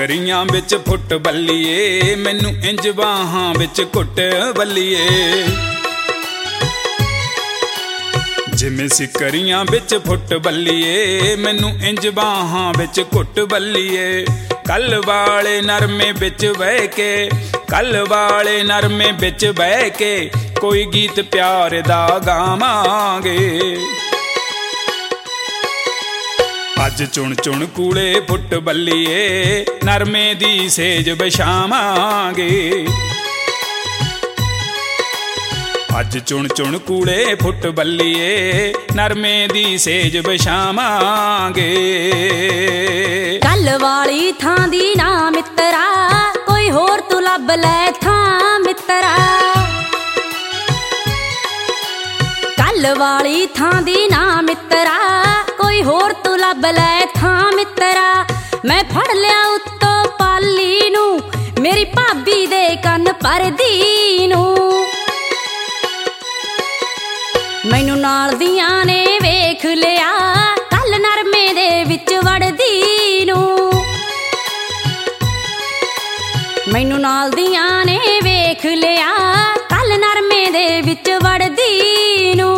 ਸਿਕਰੀਆਂ ਵਿੱਚ ਫੁੱਟ ਬੱਲੀਏ, ਮੈਨੂੰ ਇੰਜ ਬਾਹਾਂ ਵਿੱਚ ਘੁੱਟ ਬੱਲੀਏ। ਜਿਵੇਂ ਸਿਕਰੀਆਂ ਵਿੱਚ ਫੁੱਟ ਬੱਲੀਏ, ਮੈਨੂੰ ਇੰਜ ਬਾਹਾਂ ਵਿੱਚ ਘੁੱਟ ਬੱਲੀਏ। ਕੱਲ ਵਾਲੇ ਨਰਮੇ ਵਿੱਚ ਬਹਿ ਕੇ, ਕੱਲ ਵਾਲੇ ਨਰਮੇ ਵਿੱਚ ਬਹਿ ਕੇ ਕੋਈ ਗੀਤ ਪਿਆਰ ਦਾ ਗਾਵਾਂਗੇ। ਅੱਜ ਚੁਣ ਚੁਣ ਕੂਲੇ ਫੁੱਟ ਬੱਲੀਏ, ਨਰਮੇ ਦੀ ਸੇਜ ਵਿਛਾਵਾਂਗੇ। ਅੱਜ ਚੁਣ ਚੁਣ ਕੂਲੇ ਫੁੱਟ ਬੱਲੀਏ, ਨਰਮੇ ਦੀ ਸੇਜ ਵਿਛਾਵਾਂਗੇ। ਕੱਲ ਵਾਲੀ ਥਾਂ ਦੀ ਨਾ ਮਿੱਤਰਾ, ਕੋਈ ਹੋਰ ਤੂੰ ਲੱਭ ਲੈ ਥਾਂ ਮਿੱਤਰਾ। ਕੱਲ ਵਾਲੀ ਥਾਂ ਦੀ ਨਾ ਮਿੱਤਰਾ, ਕੋਈ ਹੋਰ ਤੂੰ ਲੱਭ ਲੈ ਥਾਂ ਮਿੱਤਰਾ। ਮੈਂ ਫੜ ਲਿਆ ਉੱਤੋਂ ਪਾਲੀ ਨੂੰ, ਮੇਰੀ ਭਾਬੀ ਦੇ ਕੰਨ ਪਰਦੀ ਨੂੰ। ਮੈਨੂੰ ਨਾਲ ਦੀਆਂ ਨੇ ਵੇਖ ਲਿਆ, ਕੱਲ ਨਰਮੇ ਦੇ ਵਿੱਚ ਵੜਦੀ ਨੂੰ। ਮੈਨੂੰ ਨਾਲ ਦੀਆਂ ਨੇ ਵੇਖ ਲਿਆ, ਕੱਲ ਨਰਮੇ ਦੇ ਵਿੱਚ ਵੜਦੀ ਨੂੰ।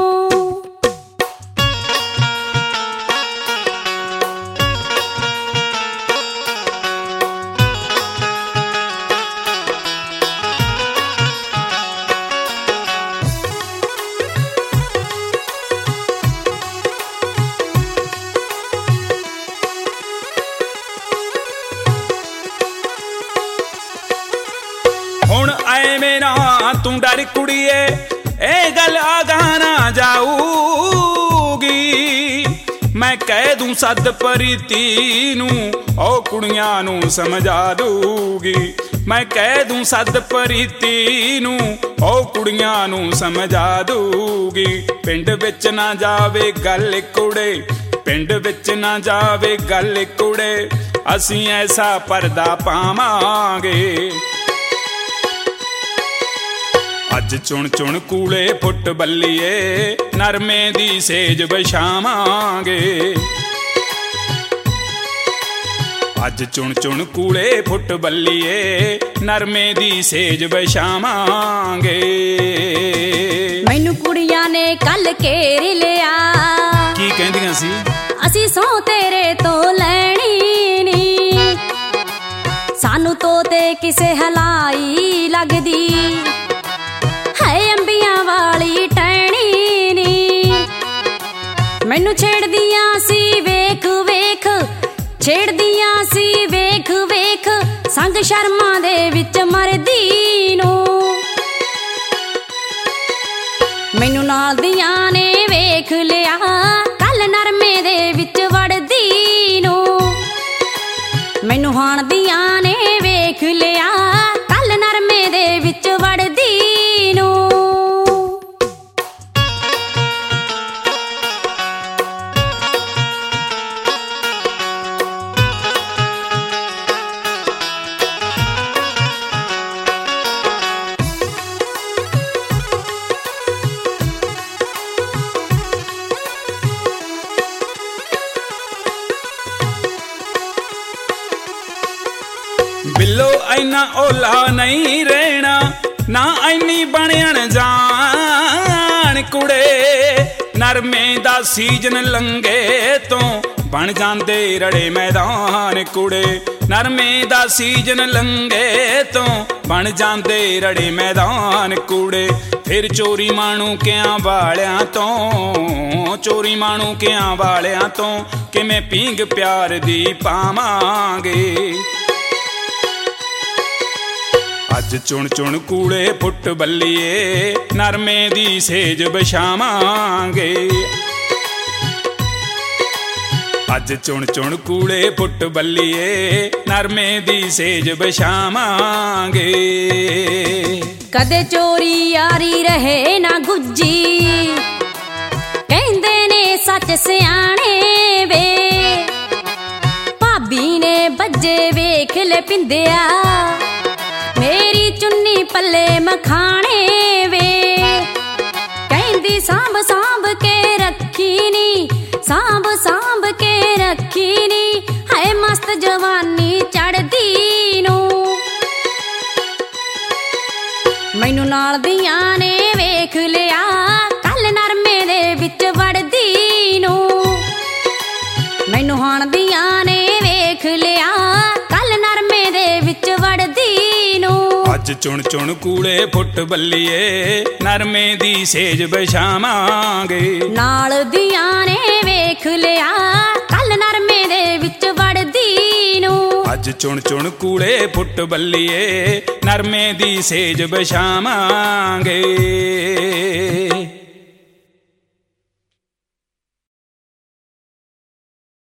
ਹੁਣ ਐਵੇਂ ਨਾ ਤੂੰ ਡਰ ਕੁੜੀਏ, ਇਹ ਗੱਲ ਆਗਾਹ ਨਾ ਜਾਊਗੀ। ਮੈਂ ਕਹਿ ਦੂੰ ਸੱਦ ਪ੍ਰੀਤੀ ਨੂੰ, ਉਹ ਕੁੜੀਆਂ ਨੂੰ ਸਮਝਾ ਦੂਗੀ। ਮੈਂ ਕਹਿ ਦੂੰ ਸੱਦ ਪ੍ਰੀਤੀ ਨੂੰ, ਉਹ ਕੁੜੀਆਂ ਨੂੰ ਸਮਝਾ ਦੂਗੀ। ਪਿੰਡ ਵਿੱਚ ਨਾ ਜਾਵੇ ਗੱਲ ਕੁੜੇ, ਪਿੰਡ ਵਿੱਚ ਨਾ ਜਾਵੇ ਗੱਲ ਕੁੜੇ, ਅਸੀਂ ਐਸਾ ਪਰਦਾ ਪਾਵਾਂਗੇ। ਅੱਜ ਚੁਣ ਚੁਣ ਕੂਲੇ ਫੁੱਟ ਬੱਲੀਏ, ਨਰਮੇ ਦੀ ਸੇਜ ਵਿਛਾਵਾਂਗੇ। ਅੱਜ ਚੁਣ ਚੁਣ ਕੂਲੇ ਫੁੱਟ ਬੱਲੀਏ, ਨਰਮੇ ਦੀ ਸੇਜ ਵਿਛਾਵਾਂਗੇ। ਮੈਨੂੰ ਕੁੜੀਆਂ ਨੇ ਕੱਲ ਘੇਰ ਲਿਆ, ਕੀ ਕਹਿੰਦੀਆਂ ਸੀ? ਅਸੀਂ ਸਹੁੰ ਤੇਰੇ ਤੋਂ ਲੈਣੀ ਨੀ, ਸਾਨੂੰ ਤੋਤੇ ਕਿਸੇ ਹਲਾਈ ਲੱਗਦੀ ਹੈ, ਅੰਬੀਆਂ ਵਾਲੀ ਟਹਿਣੀ ਨੀ। ਮੈਨੂੰ ਛੇੜਦੀਆਂ ਸੀ ਵੇਖ ਵੇਖ, ਛੇੜਦੀਆਂ ਸੀ ਵੇਖ ਵੇਖ, ਸੰਗ ਸ਼ਰਮਾਂ ਦੇ ਵਿੱਚ ਮਰਦੀ ਨੂੰ। ਮੈਨੂੰ ਨਾਲ ਦੀਆਂ ਨੇ ਵੇਖ ਲਿਆ, ਕੱਲ ਨਰਮੇ ਦੇ ਵਿੱਚ ਵੜਦੀ ਨੂੰ। ਮੈਨੂੰ ਹਾਣ ਦੀਆਂ ਨੇ ਵੇਖ ਲਿਆ, ਕੱਲ ਨਰਮੇ ਦੇ ਵਿੱਚ ਵੜਦੀ ਨੂੰ। ਬਿੱਲੋ ਐਨਾ ਓਲਾ ਨਹੀਂ ਰਹਿਣਾ, ਨਾ ਐਨੀ ਬਣਨ ਜਾਣ ਕੁੜੇ। ਨਰਮੇ ਦਾ ਸੀਜਨ ਲੰਘੇ ਤੋਂ ਬਣ ਜਾਂਦੇ ਰੜੇ ਮੈਦਾਨ ਕੁੜੇ। ਨਰਮੇ ਦਾ ਸੀਜਨ ਲੰਘੇ ਤੋਂ ਬਣ ਜਾਂਦੇ ਰੜੇ ਮੈਦਾਨ ਕੁੜੇ। ਫਿਰ ਚੋਰੀ ਮਾਣੂ ਕਿਆਂ ਵਾਲਿਆਂ ਤੋਂ, ਚੋਰੀ ਮਾਣੂ ਕਿਆਂ ਵਾਲਿਆਂ ਤੋਂ, ਕਿਵੇਂ ਪੀਂਘ ਪਿਆਰ ਦੀ ਪਾਵਾਂਗੇ। ਅੱਜ ਚੁਣ ਚੁਣ ਕੂਲੇ ਫੁੱਟ ਬੱਲੀਏ, ਨਰਮੇ ਦੀ ਸੇਜ ਵਿਛਾਵਾਂਗੇ। ਅੱਜ ਚੁਣ ਚੁਣ ਕੂਲੇ ਫੁੱਟ ਬੱਲੀਏ, ਨਰਮੇ ਦੀ ਸੇਜ ਵਿਛਾਵਾਂਗੇ। ਕਦੇ ਚੋਰੀ ਯਾਰੀ ਰਹੇ ਨਾ ਗੁੱਜੀ, ਕਹਿੰਦੇ ਨੇ ਸੱਚ ਸਿਆਣੇ ਵੇ। ਭਾਬੀ ਨੇ ਬੱਜੇ ਵੇਖ ਲੈ ਪਿੰਦਿਆ, ਮੇਰੀ ਚੁੰਨੀ ਪੱਲੇ ਮਖਾਣੇ ਵੇ। ਕਹਿੰਦੀ ਸਾਂਭ ਸਾਂਭ ਕੇ ਰੱਖੀ ਨੀ, ਸਾਂਭ ਸਾਂਭ ਕੇ ਰੱਖੀ ਨੀ, ਹਾਏ ਮਸਤ ਜਵਾਨੀ ਚੜ੍ਹਦੀ ਮੈਨੂੰ ਨਾਲ ਦੀਆਂ ਨੇ ਵੇਖ ਲਿਆ ਕੱਲ ਨਰਮੇ ਦੇ ਵਿੱਚ ਵੜਦੀ ਨੂੰ। ਮੈਨੂੰ ਹਾਣ ਦੀਆਂ ਨੇ ਵੇਖ ਲਿਆ ਕੱਲ ਨਰਮੇ ਦੇ ਵਿੱਚ ਵੜਦੀ ਨੂੰ। ਅੱਜ ਚੁਣ ਚੁਣ ਕੂਲੇ ਫੁੱਟ ਬੱਲੀਏ ਨਰਮੇ ਦੀ ਸੇਜ ਵਿਛਾਵਾਂਗੇ। ਨਾਲ ਦੀਆਂ ਨੇ ਵੇਖ ਲਿਆ ਕੱਲ ਨਰਮੇ ਦੇ ਵਿੱਚ ਵੜਦੀ ਨੂੰ। ਅੱਜ ਚੁਣ ਚੁਣ ਕੂਲੇ ਫੁੱਟ ਬੱਲੀਏ ਨਰਮੇ ਦੀ ਸੇਜ ਵਿਛਾਵਾਂਗੇ।